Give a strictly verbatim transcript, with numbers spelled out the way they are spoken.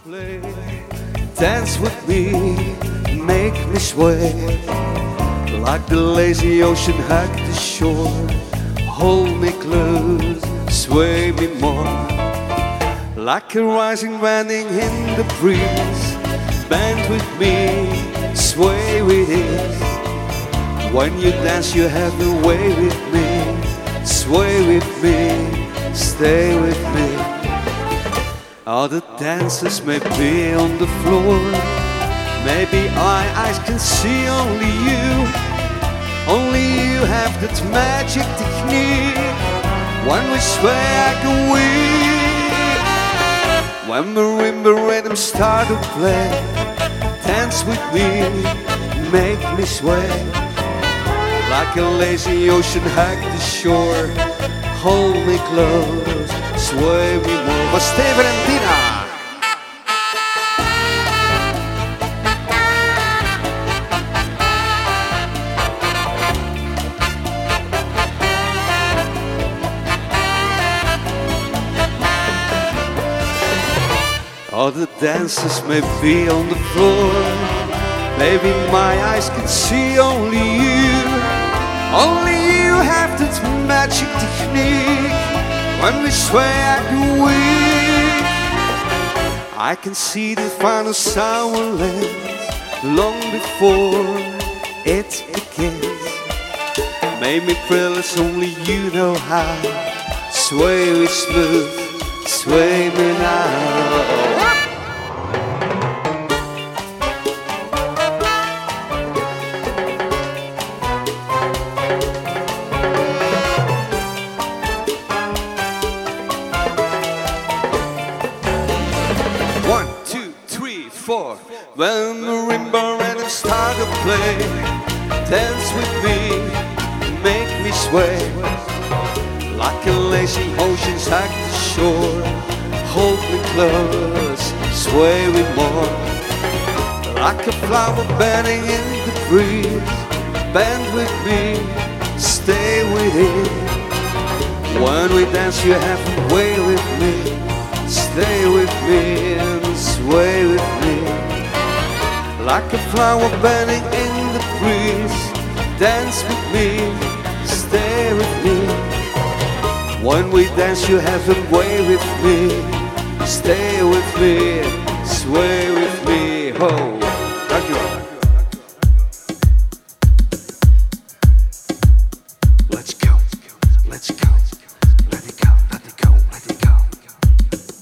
Play, dance with me, make me sway. Like the lazy ocean hug the shore. Hold me close, sway me more. Like a rising winding in the breeze. Bend with me, sway with it. When you dance you have a way with me. Sway with me, stay with me. Other dancers may be on the floor. Maybe our eyes can see only you. Only you have that magic technique. When we sway like a weed. When marimba rhythm start to play, dance with me, make me sway. Like a lazy ocean hug the shore. Hold me close, sway me more. For Steven and Tina. Other dancers may be on the floor. Maybe my eyes can see only you. Only you have that magic technique. When we sway like a weed, I can see the final sound lands long before it begins. Make me thrill as only you know how. Sway me smooth, sway me now. One, two, three, four. When the marimba rhythm start to play, dance with me, make me sway. Like a lazy ocean hug the shore. Hold me close, sway with more. Like a flower bending in the breeze. Bend with me, stay with it. When we dance you have to way with me. Stay with me and sway with me. Like a flower bending in the breeze. Dance with me, stay with me. When we dance you have a way with me. Stay with me, sway with me, ho.